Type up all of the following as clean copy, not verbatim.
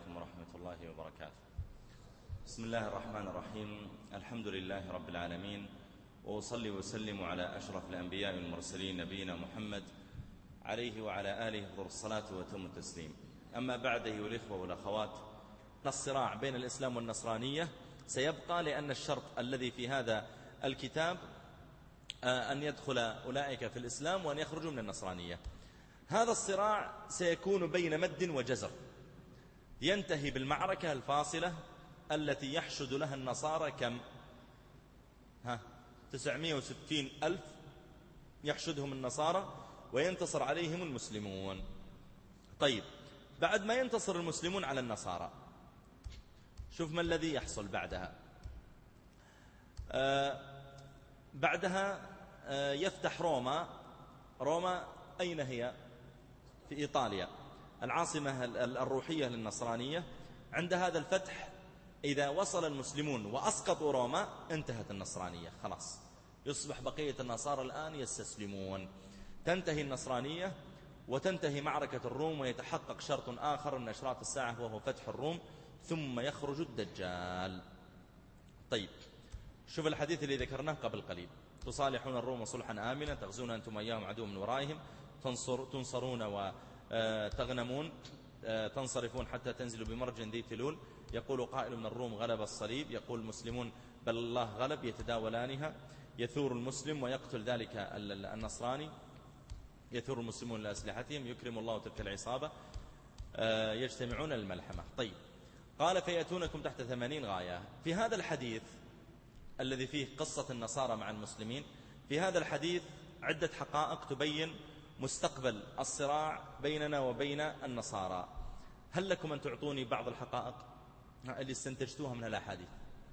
عليكم ورحمة الله وبركاته. بسم الله الرحمن الرحيم. الحمد لله رب العالمين، وأصلي وسلم على أشرف الأنبياء والمرسلين نبينا محمد عليه وعلى آله أفضل الصلاة وأتم التسليم. أما بعد أيها الإخوة والأخوات، الصراع بين الإسلام والنصرانية سيبقى، لأن الشرط الذي في هذا الكتاب أن يدخل أولئك في الإسلام وأن يخرجوا من النصرانية. هذا الصراع سيكون بين مد وجزر، ينتهي بالمعركة الفاصلة التي يحشد لها النصارى كم؟ 960 ألف يحشدهم النصارى وينتصر عليهم المسلمون. طيب، بعد ما ينتصر المسلمون على النصارى، شوف ما الذي يحصل بعدها. بعدها يفتح روما أين هي؟ في إيطاليا، العاصمة الروحية للنصرانية. عند هذا الفتح إذا وصل المسلمون وأسقطوا روما انتهت النصرانية، خلاص يصبح بقية النصارى الآن يستسلمون، تنتهي النصرانية وتنتهي معركة الروم، ويتحقق شرط آخر من أشراط الساعة وهو فتح الروم، ثم يخرج الدجال. طيب، شوف الحديث اللي ذكرناه قبل قليل: تصالحون الروم صلحا آمنا، تغزون أنتم أياهم عدو من ورائهم، تنصرون وتغنمون، تنصرفون حتى تنزلوا بمرج ذي تلول. يقول قائل من الروم غلب الصليب، يقول المسلمون بل الله غلب، يتداولانها. يثور المسلم ويقتل ذلك النصراني، يثور المسلمون لأسلحتهم، يكرم الله تلك العصابة، يجتمعون للملحمة. طيب، قال فيأتونكم تحت 80 غاية. في هذا الحديث الذي فيه قصة النصارى مع المسلمين، في هذا الحديث عدة حقائق تبين مستقبل الصراع بيننا وبين النصارى. هل لكم أن تعطوني بعض الحقائق اللي استنتجتوها من الأحاديث؟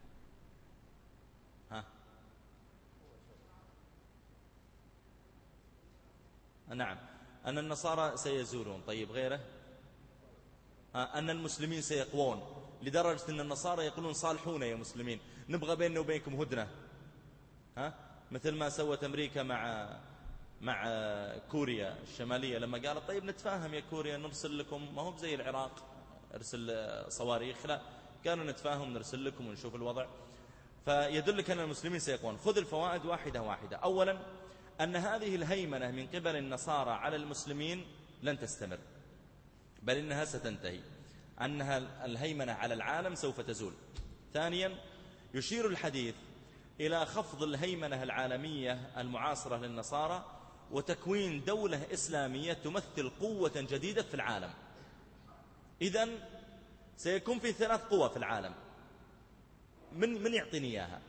نعم، أن النصارى سيزولون. طيب، غيره؟ أن المسلمين سيقوون، لدرجة أن النصارى يقولون صالحونا يا مسلمين، نبغى بيننا وبينكم هدنة، مثل ما سوت أمريكا مع كوريا الشمالية، لما قالت طيب نتفاهم يا كوريا، نرسل لكم، ما هو زي العراق ارسل صواريخ، لا، كانوا نتفاهم نرسل لكم ونشوف الوضع. فيدلك أن المسلمين سيقوون. خذ الفوائد واحدة واحدة. أولا، أن هذه الهيمنة من قبل النصارى على المسلمين لن تستمر، بل إنها ستنتهي، أنها الهيمنة على العالم سوف تزول. ثانيا، يشير الحديث إلى خفض الهيمنة العالمية المعاصرة للنصارى وتكوين دولة إسلامية تمثل قوة جديدة في العالم. إذن سيكون في 3 قوى في العالم. من يعطيني إياها؟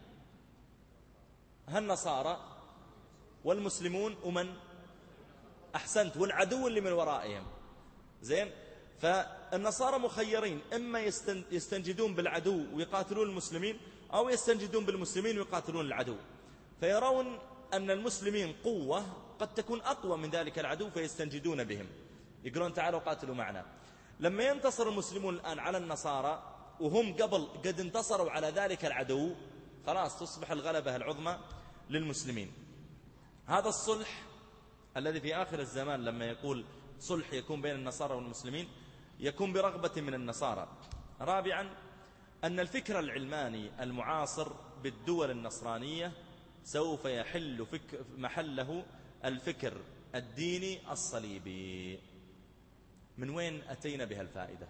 النصارى والمسلمون ومن؟ أحسنت، والعدو اللي من ورائهم. زين، فالنصارى مخيرين، إما يستنجدون بالعدو ويقاتلون المسلمين، أو يستنجدون بالمسلمين ويقاتلون العدو. فيرون أن المسلمين قوة قد تكون أقوى من ذلك العدو، فيستنجدون بهم، يقولون تعالوا قاتلوا معنا. لما ينتصر المسلمون الآن على النصارى وهم قبل قد انتصروا على ذلك العدو، خلاص تصبح الغلبة العظمى للمسلمين. هذا الصلح الذي في آخر الزمان لما يقول صلح يكون بين النصارى والمسلمين، يكون برغبة من النصارى. رابعا، أن الفكر العلماني المعاصر بالدول النصرانية سوف يحل محله الفكر الديني الصليبي. من وين أتينا بها الفائدة؟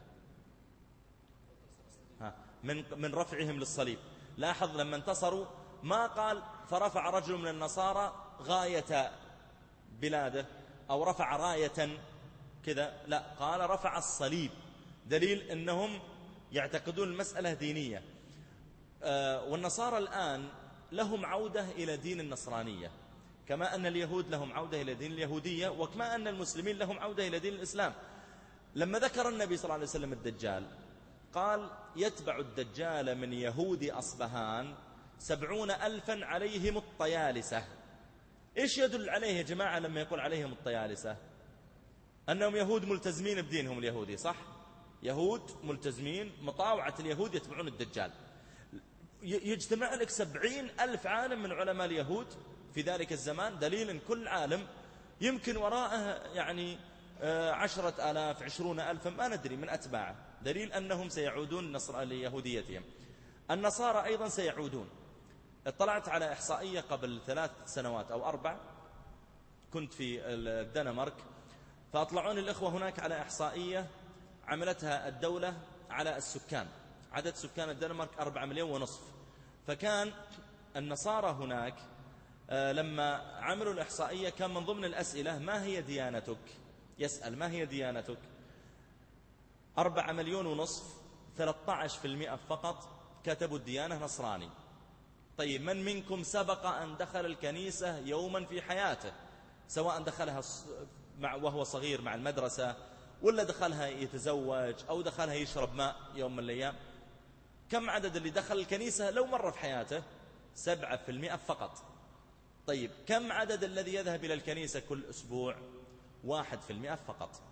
من رفعهم للصليب. لاحظ لما انتصروا ما قال فرفع رجل من النصارى غاية بلاده أو رفع راية كذا، لا، قال رفع الصليب، دليل أنهم يعتقدون المسألة دينية. والنصارى الآن لهم عودة إلى دين النصرانية، كما أن اليهود لهم عودة إلى دين اليهودية، وكما أن المسلمين لهم عودة إلى دين الإسلام. لما ذكر النبي صلى الله عليه وسلم الدجال قال يتبع الدجال من يهود أصبهان 70,000 عليهم الطيالسة. إيش يدل عليه يا جماعة لما يقول عليهم الطيالسة؟ أنهم يهود ملتزمين بدينهم اليهودي، صح؟ يهود ملتزمين، مطاوعة اليهود يتبعون الدجال. يجتمع لك 70,000 عالم من علماء اليهود في ذلك الزمان، دليل أن كل عالم يمكن وراءه يعني 10,000 20,000 ما ندري من أتباعه، دليل أنهم سيعودون ليهوديتهم. النصارى أيضا سيعودون. اطلعت على إحصائية قبل 3 سنوات أو 4، كنت في الدنمارك، فأطلعون الإخوة هناك على إحصائية عملتها الدولة على السكان. عدد سكان الدنمارك 4.5 مليون. فكان النصارى هناك لما عملوا الإحصائية كان من ضمن الأسئلة ما هي ديانتك؟ يسأل ما هي ديانتك؟ 4.5 مليون، 13% فقط كتبوا الديانة نصراني. طيب من منكم سبق أن دخل الكنيسة يوما في حياته، سواء دخلها وهو صغير مع المدرسة، ولا دخلها يتزوج، أو دخلها يشرب ماء يوم من الأيام؟ كم عدد اللي دخل الكنيسة لو مرة في حياته؟ 7% فقط. طيب كم عدد الذي يذهب إلى الكنيسة كل أسبوع؟ 1% فقط.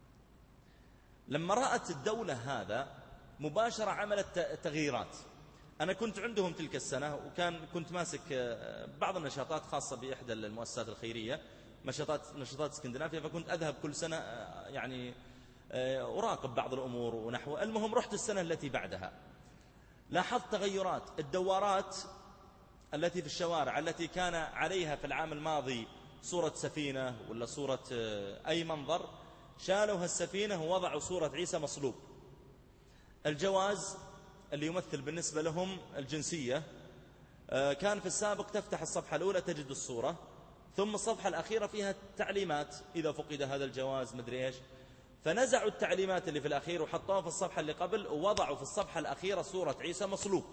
لما رأت الدولة هذا مباشرة عملت تغييرات. أنا كنت عندهم تلك السنة، كنت ماسك بعض النشاطات خاصة بإحدى المؤسسات الخيرية، نشاطات اسكندنافيا، فكنت أذهب كل سنة يعني أراقب بعض الأمور ونحو. المهم رحت السنة التي بعدها، لاحظت تغيرات. الدوارات التي في الشوارع التي كان عليها في العام الماضي صورة سفينة ولا صورة أي منظر، شالوا السفينة ووضعوا صورة عيسى مصلوب. الجواز اللي يمثل بالنسبة لهم الجنسية، كان في السابق تفتح الصفحة الأولى تجد الصورة، ثم الصفحة الأخيرة فيها تعليمات إذا فقد هذا الجواز مدري إيش، فنزعوا التعليمات اللي في الأخير وحطوها في الصفحة اللي قبل، ووضعوا في الصفحة الأخيرة صورة عيسى مصلوب.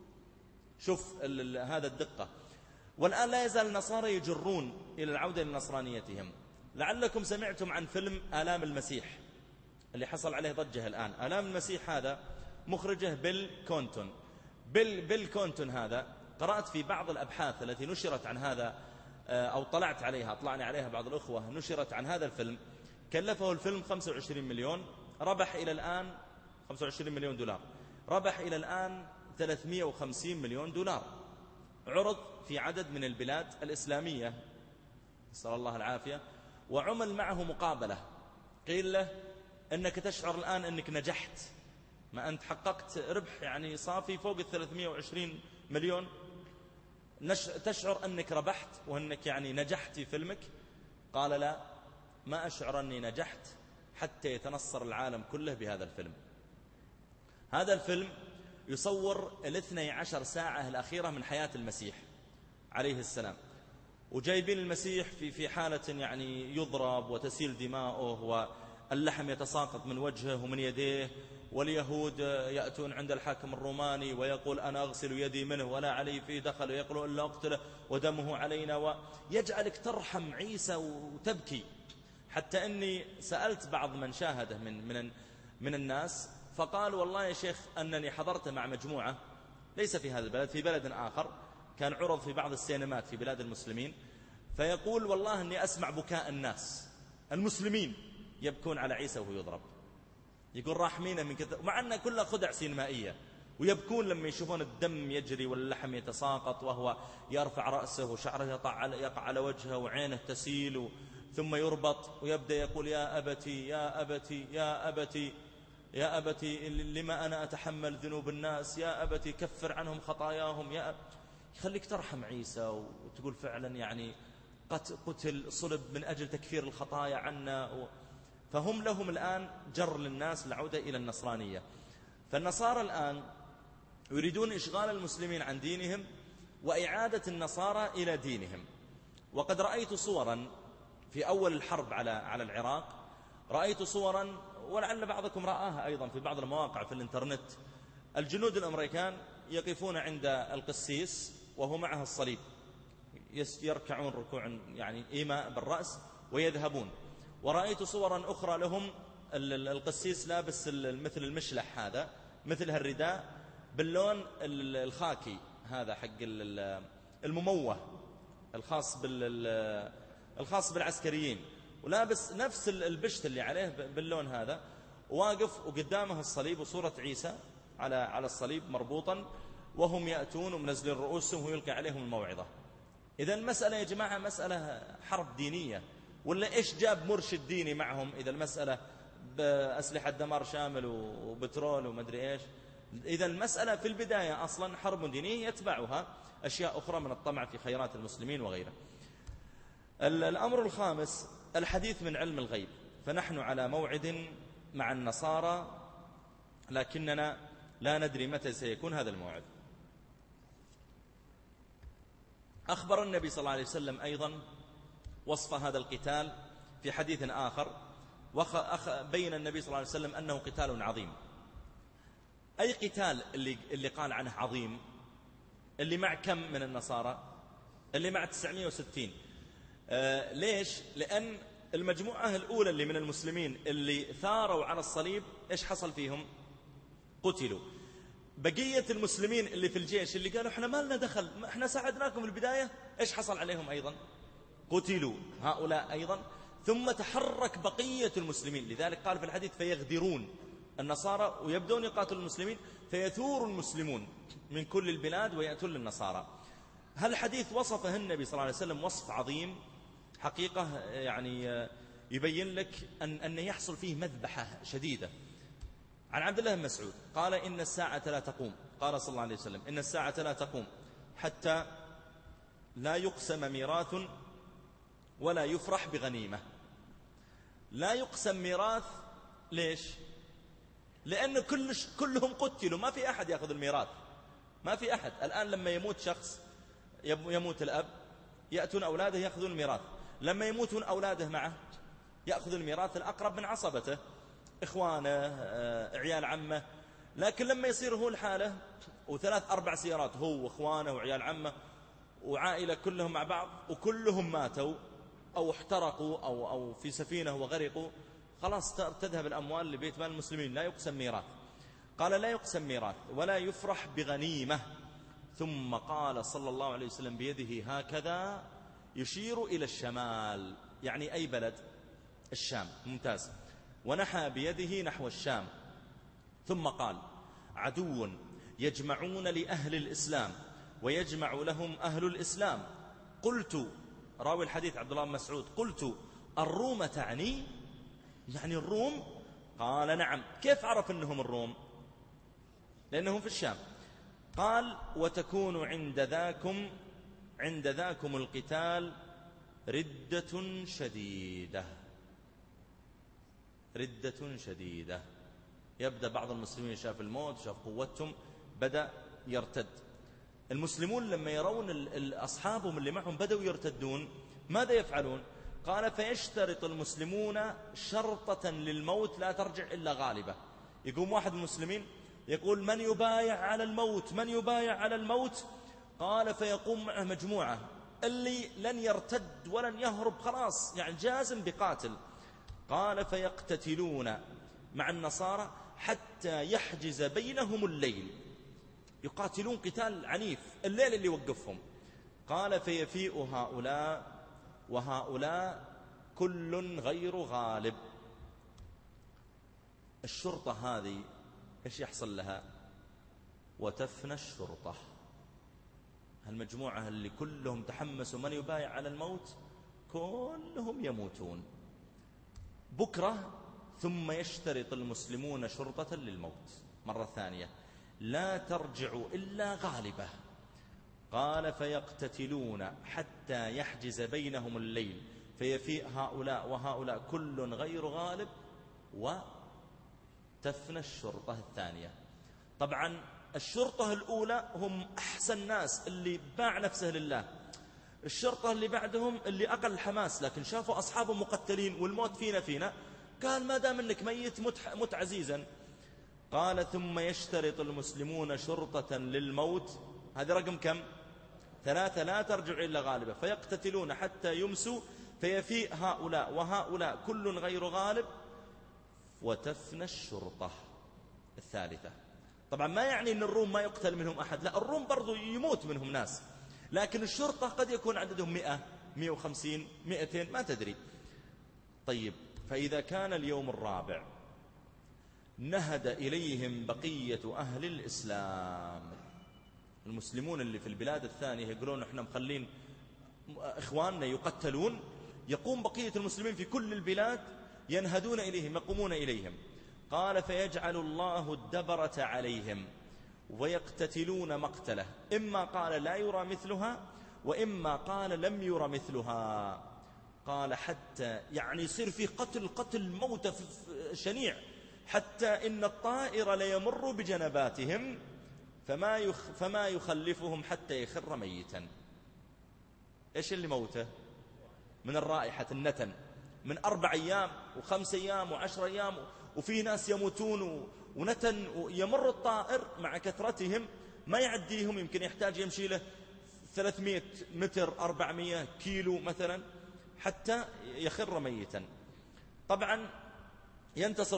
شوف هذا الدقة. والآن لا يزال النصارى يجرون إلى العودة لنصرانيتهم. لعلكم سمعتم عن فيلم آلام المسيح اللي حصل عليه ضجة الآن. آلام المسيح هذا مخرجه بيل كونتون. بيل كونتون هذا، قرأت في بعض الأبحاث التي نشرت عن هذا، أو أطلعني عليها بعض الأخوة، نشرت عن هذا الفيلم. كلفه الفيلم 25 مليون، ربح إلى الآن 25 مليون دولار، ربح إلى الآن 350 مليون دولار. عرض في عدد من البلاد الإسلامية، نسأل الله العافية، وعمل معه مقابلة. قيل له أنك تشعر الآن أنك نجحت، ما أنت حققت ربح يعني صافي فوق 320 مليون، تشعر أنك ربحت وأنك يعني نجحت في فيلمك؟ قال لا، ما أشعر أني نجحت حتى يتنصر العالم كله بهذا الفيلم. هذا الفيلم يصور 12 ساعة الأخيرة من حياة المسيح عليه السلام، وجايبين المسيح في حالة يعني يضرب وتسيل دماؤه واللحم يتساقط من وجهه ومن يديه، واليهود يأتون عند الحاكم الروماني ويقول أنا أغسل يدي منه ولا علي فيه دخل، ويقول إلا أقتله ودمه علينا، ويجعلك ترحم عيسى وتبكي. حتى أني سألت بعض من شاهده من الناس، فقال والله يا شيخ أنني حضرت مع مجموعة ليس في هذا البلد، في بلد آخر، كان عرض في بعض السينمات في بلاد المسلمين، فيقول والله أني أسمع بكاء الناس المسلمين يبكون على عيسى وهو يضرب، يقول راحمين من كثر، مع أنها كلها خدع سينمائية، ويبكون لما يشوفون الدم يجري واللحم يتساقط وهو يرفع رأسه وشعره يقع على وجهه وعينه تسيل، ثم يربط ويبدأ يقول يا أبتي يا أبتي يا أبتي يا أبتي لما أنا أتحمل ذنوب الناس، يا أبتي كفر عنهم خطاياهم، يخليك ترحم عيسى وتقول فعلا يعني قتل صلب من أجل تكفير الخطايا عنا. فهم لهم الآن جر للناس العودة إلى النصرانية. فالنصارى الآن يريدون إشغال المسلمين عن دينهم وإعادة النصارى إلى دينهم. وقد رأيت صورا في أول الحرب على العراق، رأيت صورا ولعل بعضكم رآها أيضا في بعض المواقع في الإنترنت، الجنود الأمريكان يقفون عند القسيس وهو معه الصليب، يركعون ركوعا يعني إيماء بالرأس ويذهبون. ورأيت صورا أخرى لهم القسيس لابس مثل المشلح هذا، مثل الرداء باللون الخاكي هذا حق المموه الخاص بالعسكريين، ولابس نفس البشت اللي عليه باللون هذا، واقف وقدامه الصليب وصورة عيسى على الصليب مربوطا، وهم يأتون ومنزلين رؤوسهم ويلقي عليهم الموعظة. إذا المسألة يا جماعة مسألة حرب دينية، ولا إيش جاب مرشد ديني معهم إذا المسألة بأسلحة دمار شامل وبترول ومدري إيش؟ إذا المسألة في البداية أصلا حرب دينية يتبعها أشياء أخرى من الطمع في خيرات المسلمين وغيره. الأمر الخامس الحديث من علم الغيب. فنحن على موعد مع النصارى لكننا لا ندري متى سيكون هذا الموعد. أخبر النبي صلى الله عليه وسلم أيضا وصف هذا القتال في حديث آخر، بين النبي صلى الله عليه وسلم أنه قتال عظيم. أي قتال اللي قال عنه عظيم؟ اللي مع كم من النصارى؟ اللي مع 960. ليش؟ لأن المجموعة الأولى اللي من المسلمين اللي ثاروا على الصليب إيش حصل فيهم؟ قتلوا. بقية المسلمين اللي في الجيش اللي قالوا احنا ما لنا دخل، احنا ساعدناكم في البداية، إيش حصل عليهم أيضا؟ قتلوا هؤلاء أيضا. ثم تحرك بقية المسلمين، لذلك قال في الحديث فيغدرون النصارى ويبدون يقاتلوا المسلمين، فيثور المسلمون من كل البلاد ويأتون للنصارى. هل الحديث وصفه النبي صلى الله عليه وسلم وصف عظيم حقيقة، يعني يبين لك أن يحصل فيه مذبحة شديدة. عن عبد الله بن مسعود قال إن الساعة لا تقوم، قال صلى الله عليه وسلم إن الساعة لا تقوم حتى لا يقسم ميراث ولا يفرح بغنيمة. لا يقسم ميراث، ليش؟ لأن كلهم قتلوا، ما في أحد يأخذ الميراث، ما في أحد. الآن لما يموت شخص، يموت الأب، يأتون أولاده يأخذون الميراث. لما يموتون أولاده معه يأخذ الميراث الأقرب من عصبته، إخوانه، عيال عمه. لكن لما يصير هو الحالة وثلاث أربع سيارات، هو وإخوانه وعيال عمه وعائلة كلهم مع بعض وكلهم ماتوا أو احترقوا أو في سفينة وغرقوا، خلاص تذهب الأموال لبيت مال المسلمين. لا يقسم ميراث. قال لا يقسم ميراث ولا يفرح بغنيمة. ثم قال صلى الله عليه وسلم بيده هكذا يشير إلى الشمال، يعني أي بلد؟ الشام. ممتاز. ونحى بيده نحو الشام. ثم قال عدو يجمعون لأهل الإسلام ويجمع لهم أهل الإسلام. قلت، راوي الحديث عبد الله بن مسعود، قلت الروم تعني؟ يعني الروم؟ قال نعم. كيف عرف أنهم الروم؟ لأنهم في الشام. قال وتكون عند ذاكم القتال ردة شديدة. ردة شديدة. يبدأ بعض المسلمين شاف الموت، شاف قوتهم، بدأ يرتد. المسلمون لما يرون أصحابهم اللي معهم بدأوا يرتدون، ماذا يفعلون؟ قال فيشترط المسلمون شرطة للموت لا ترجع إلا غالبة. يقوم واحد من المسلمين يقول من يبايع على الموت، من يبايع على الموت؟ قال فيقوم معه مجموعة، اللي لن يرتد ولن يهرب خلاص يعني جازم بقاتل. قال فيقتتلون مع النصارى حتى يحجز بينهم الليل. يقاتلون قتال عنيف، الليل اللي يوقفهم. قال فيفيء هؤلاء وهؤلاء كل غير غالب. الشرطة هذه إيش يحصل لها؟ وتفنى الشرطة. هالمجموعة اللي كلهم تحمسوا من يبايع على الموت كلهم يموتون بكرة. ثم يشترط المسلمون شرطة للموت مرة ثانية لا ترجع إلا غالبة. قال فيقتتلون حتى يحجز بينهم الليل فيفيء هؤلاء وهؤلاء كل غير غالب وتفنى الشرطة الثانية. طبعا الشرطة الأولى هم أحسن ناس اللي باع نفسه لله. الشرطة اللي بعدهم اللي أقل حماس، لكن شافوا أصحابهم مقتلين والموت فينا قال ما دام أنك ميت مت عزيزا. قال ثم يشترط المسلمون شرطة للموت. هذا رقم كم؟ 3 لا ترجع إلا غالبة. فيقتتلون حتى يمسوا فيفيء هؤلاء وهؤلاء كل غير غالب وتفنى الشرطة الثالثة. طبعا ما يعني أن الروم ما يقتل منهم أحد، لا، الروم برضو يموت منهم ناس، لكن الشرطة قد يكون عددهم 100 150 200 ما تدري. طيب فإذا كان اليوم الرابع نهد إليهم بقية أهل الإسلام، المسلمون اللي في البلاد الثانية يقولون احنا مخلين إخواننا يقتلون، يقوم بقية المسلمين في كل البلاد ينهدون إليهم يقومون إليهم. قال فيجعل الله الدبرة عليهم ويقتتلون مقتله، إما قال لا يرى مثلها وإما قال لم يرى مثلها. قال حتى يعني يصير في قتل موت شنيع، حتى إن الطائر ليمر بجنباتهم فما يخلفهم حتى يخر ميتا. إيش اللي موته؟ من الرائحة النتن، من 4 أيام و5 أيام و10 أيام، وفي ناس يموتون ونتن، ويمر الطائر مع كثرتهم ما يعديهم، يمكن يحتاج يمشي له 300 متر 400 كيلو مثلا حتى يخر ميتا. طبعا ينتصر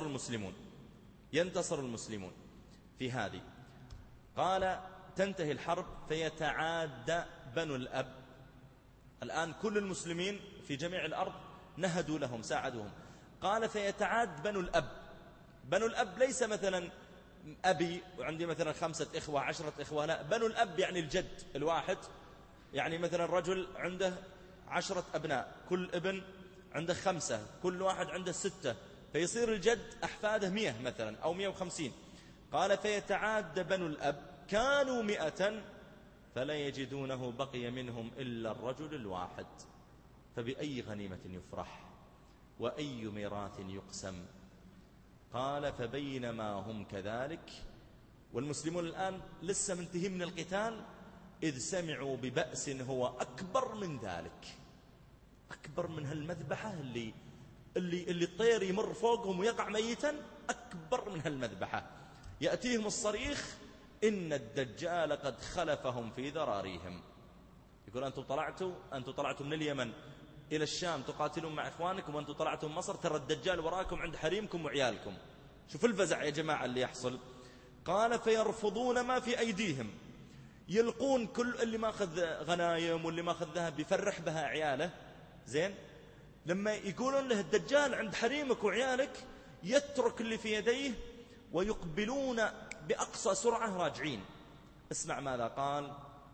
المسلمون في هذه. قال تنتهي الحرب فيتعاد بنو الأب. الآن كل المسلمين في جميع الأرض نهدوا لهم ساعدوهم. قال فيتعاد بنو الأب ليس مثلا أبي وعندي مثلا 5 إخوة 10 إخوة، لا، بنو الأب يعني الجد الواحد. يعني مثلا رجل عنده 10 أبناء، كل ابن عنده 5، كل واحد عنده 6، فيصير الجد أحفاده 100 مثلا أو 150. قال فيتعاد بنو الأب كانوا 100 فلا يجدونه بقي منهم إلا الرجل الواحد، فبأي غنيمة يفرح وأي ميراث يقسم. قال فبينما هم كذلك والمسلمون الآن لسه منتهين من القتال إذ سمعوا ببأس هو أكبر من ذلك، أكبر من هالمذبحة اللي الطير يمر فوقهم ويقع ميتا، أكبر من هالمذبحة. يأتيهم الصريخ إن الدجال قد خلفهم في ذراريهم. يقول أنتم طلعتوا من اليمن إلى الشام تقاتلون مع إخوانكم، وأنتم طلعتوا من مصر، ترى الدجال وراكم عند حريمكم وعيالكم. شوف الفزع يا جماعة اللي يحصل. قال فيرفضون ما في أيديهم، يلقون كل اللي ماخذ غنايم واللي ماخذ ذهب يفرح بها عياله. زين، لما يقولون له الدجال عند حريمك وعيالك يترك اللي في يديه ويقبلون بأقصى سرعة راجعين. اسمع ماذا قال: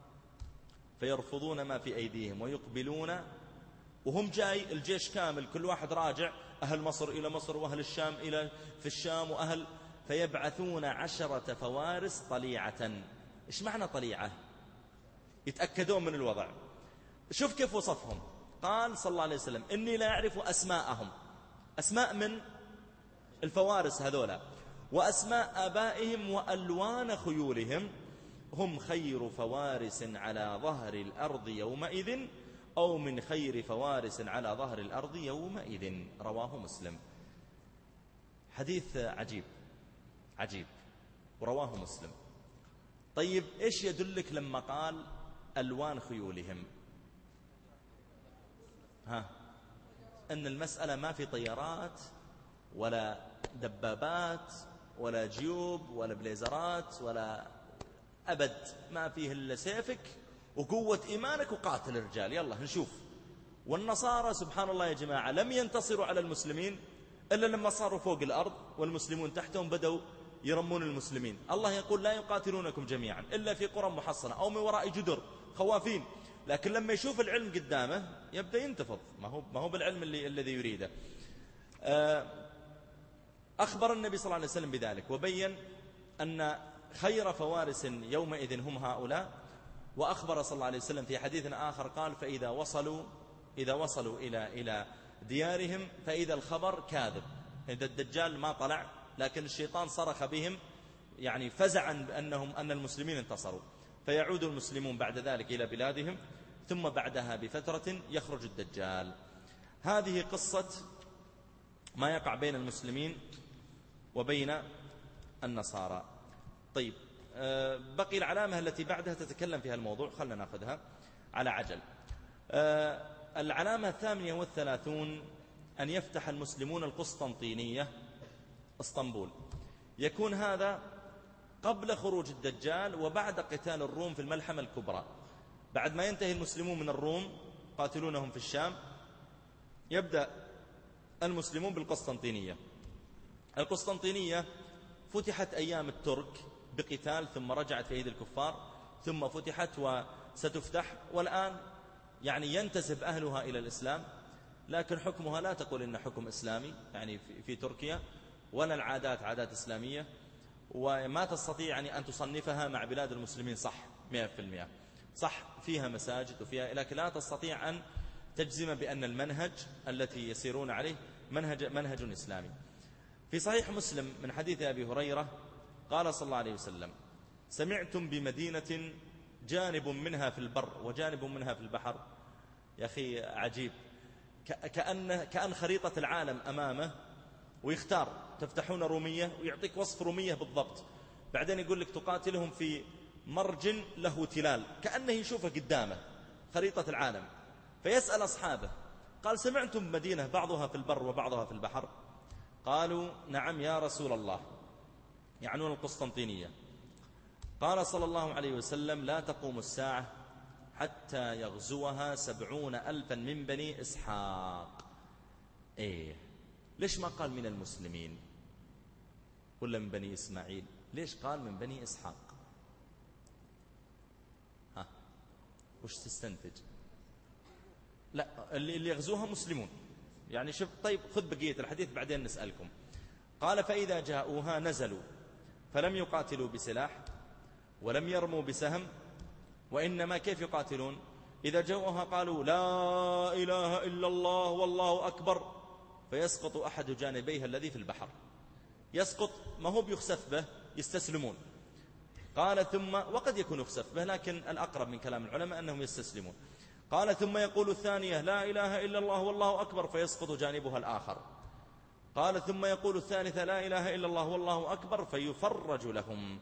فيرفضون ما في أيديهم ويقبلون، وهم جاي الجيش كامل، كل واحد راجع، أهل مصر إلى مصر وأهل الشام إلى في الشام وأهل، فيبعثون 10 فوارس طليعة. إيش معنى طليعة؟ يتأكدون من الوضع. شوف كيف وصفهم. قال صلى الله عليه وسلم: إني لا أعرف أسماءهم، أسماء من الفوارس هذولا، وأسماء آبائهم وألوان خيولهم، هم خير فوارس على ظهر الأرض يومئذ أو من خير فوارس على ظهر الأرض يومئذ. رواه مسلم. حديث عجيب ورواه مسلم. طيب إيش يدلك لما قال ألوان خيولهم؟ أن المسألة ما في طيارات ولا دبابات ولا جيوب ولا بليزرات ولا أبد، ما فيه إلا سيفك وقوة إيمانك وقاتل الرجال، يلا نشوف. والنصارى سبحان الله يا جماعة لم ينتصروا على المسلمين إلا لما صاروا فوق الأرض والمسلمون تحتهم بدأوا يرمون المسلمين. الله يقول: لا يقاتلونكم جميعا إلا في قرى محصنة أو من وراء جدر خوافين. لكن لما يشوف العلم قدامه يبدأ ينتفض، ما هو بالعلم الذي يريده. أخبر النبي صلى الله عليه وسلم بذلك وبين أن خير فوارس يومئذ هم هؤلاء. وأخبر صلى الله عليه وسلم في حديث آخر قال: فإذا وصلوا إلى ديارهم فإذا الخبر كاذب، إذا الدجال ما طلع لكن الشيطان صرخ بهم يعني فزعا أن المسلمين انتصروا، فيعود المسلمون بعد ذلك إلى بلادهم، ثم بعدها بفترة يخرج الدجال. هذه قصة ما يقع بين المسلمين وبين النصارى. طيب، بقي العلامة التي بعدها تتكلم فيها الموضوع، خلنا نأخذها على عجل. العلامة 38 أن يفتح المسلمون القسطنطينية اسطنبول. يكون هذا قبل خروج الدجال وبعد قتال الروم في الملحمة الكبرى. بعد ما ينتهي المسلمون من الروم قاتلونهم في الشام، يبدأ المسلمون بالقسطنطينية. القسطنطينية فتحت أيام الترك بقتال، ثم رجعت في أيدي الكفار، ثم فتحت وستفتح، والآن يعني ينتسب أهلها إلى الإسلام. لكن حكمها لا تقول إن حكم إسلامي يعني في تركيا، ولا العادات عادات إسلامية، وما تستطيع يعني أن تصنفها مع بلاد المسلمين صح 100%. صح فيها مساجد وفيها، لكن لا تستطيع أن تجزم بأن المنهج التي يسيرون عليه منهج إسلامي. في صحيح مسلم من حديث أبي هريرة قال صلى الله عليه وسلم: سمعتم بمدينة جانب منها في البر وجانب منها في البحر. يا أخي عجيب، كأن خريطة العالم أمامه ويختار تفتحون رومية ويعطيك وصف رومية بالضبط، بعدين يقول لك تقاتلهم في مرج له تلال، كأنه يشوفه قدامه خريطة العالم. فيسأل أصحابه قال: سمعتم مدينة بعضها في البر وبعضها في البحر؟ قالوا: نعم يا رسول الله، يعنون القسطنطينية. قال صلى الله عليه وسلم: لا تقوم الساعة حتى يغزوها 70,000 من بني إسحاق. إيه، ليش ما قال من المسلمين ولا من بني إسماعيل؟ ليش قال من بني إسحاق؟ ها، وش تستنتج؟ لا، اللي يغزوها مسلمون يعني. شوف، طيب خذ بقية الحديث بعدين نسألكم. قال: فإذا جاءوها نزلوا فلم يقاتلوا بسلاح ولم يرموا بسهم، وإنما كيف يقاتلون؟ إذا جاءوها قالوا: لا إله إلا الله والله أكبر، فيسقط أحد جانبيها الذي في البحر. يسقط، ما هو بيخسف به، يستسلمون. قال: ثم، وقد يكون يخسف به، لكن الأقرب من كلام العلماء أنهم يستسلمون. قال: ثم يقول الثانية: لا إله إلا الله والله أكبر، فيسقط جانبها الآخر. قال: ثم يقول الثالثة: لا إله إلا الله والله أكبر، فيفرج لهم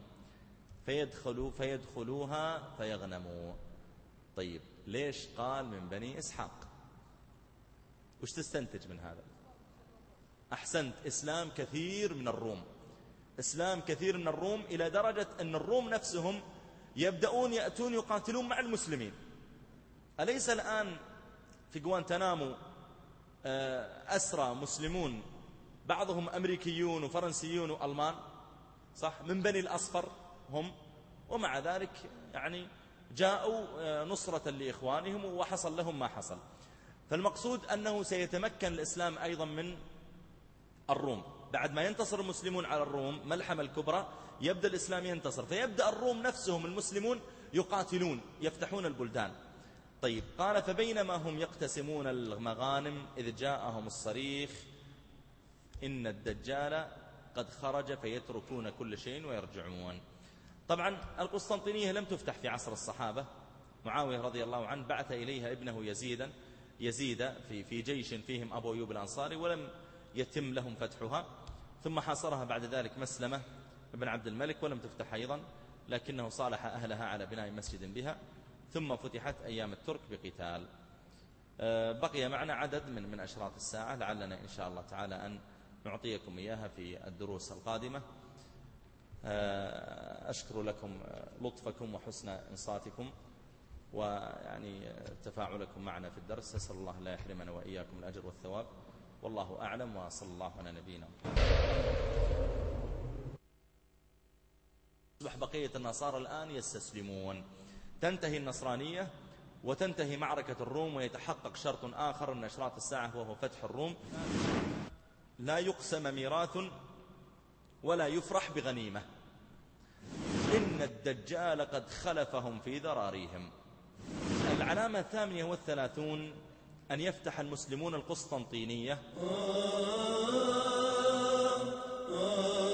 فيدخلوها فيغنموا. طيب ليش قال من بني إسحاق؟ وش تستنتج من هذا؟ أحسنت، إسلام كثير من الروم، إسلام كثير من الروم، إلى درجة أن الروم نفسهم يبدأون يأتون يقاتلون مع المسلمين. أليس الآن في غوانتنامو أسرى مسلمون، بعضهم أمريكيون وفرنسيون وألمان، صح، من بني الأصفر هم، ومع ذلك يعني جاءوا نصرة لإخوانهم وحصل لهم ما حصل. فالمقصود أنه سيتمكن الإسلام أيضا من الروم. بعد ما ينتصر المسلمون على الروم ملحمة الكبرى، يبدأ الإسلام ينتصر، فيبدأ الروم نفسهم المسلمون يقاتلون، يفتحون البلدان. طيب، قال: فبينما هم يقتسمون المغانم إذ جاءهم الصريخ إن الدجال قد خرج، فيتركون كل شيء ويرجعون. طبعا القسطنطينية لم تفتح في عصر الصحابة. معاوية رضي الله عنه بعث إليها ابنه يزيد في جيش فيهم أبو أيوب الأنصاري، ولم يتم لهم فتحها. ثم حاصرها بعد ذلك مسلمة ابن عبد الملك، ولم تفتح أيضا، لكنه صالح أهلها على بناء مسجد بها، ثم فتحت أيام الترك بقتال. بقي معنا عدد من أشراط الساعة، لعلنا إن شاء الله تعالى أن نعطيكم إياها في الدروس القادمة. أشكر لكم لطفكم وحسن إنصاتكم ويعني تفاعلكم معنا في الدرس. أسأل الله لا يحرمنا وإياكم الأجر والثواب، والله أعلم، وصلى الله على نبينا. أصبح بقية النصارى الآن يستسلمون، تنتهي النصرانية وتنتهي معركة الروم، ويتحقق شرط آخر من أشراط الساعة وهو فتح الروم. لا يقسم ميراث ولا يفرح بغنيمة، إن الدجال قد خلفهم في ذراريهم. العلامة 38 أن يفتح المسلمون القسطنطينية